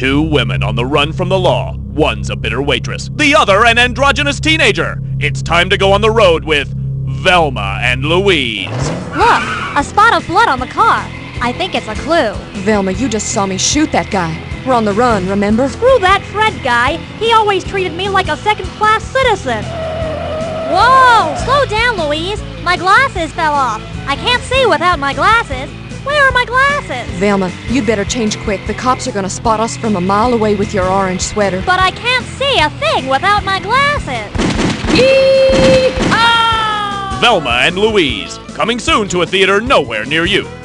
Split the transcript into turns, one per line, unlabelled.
Two women on the run from the law. One's a bitter waitress, the other an androgynous teenager. It's time to go on the road with Velma and Louise.
Look, a spot of blood on the car. I think it's a clue.
Velma, you just saw me shoot that guy. We're on the run, remember?
Screw that Fred guy. He always treated me like a second-class citizen. Whoa! Slow down, Louise. My glasses fell off. I can't see without my glasses. Where are my glasses?
Velma, you'd better change quick. The cops are gonna spot us from a mile away with your orange sweater.
But I can't see a thing without my glasses.
Velma and Louise, coming soon to a theater nowhere near you.